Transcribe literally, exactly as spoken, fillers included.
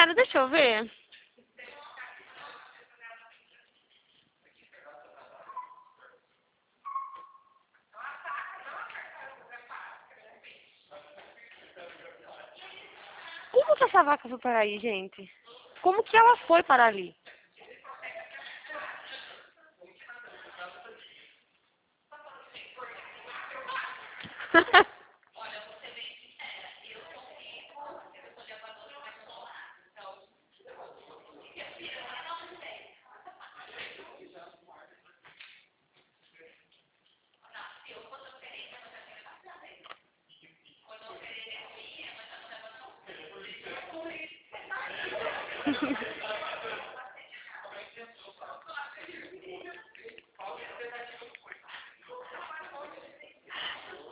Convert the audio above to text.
Pera, deixa eu ver. Como que essa vaca foi parar aí, gente? Como que ela foi parar ali?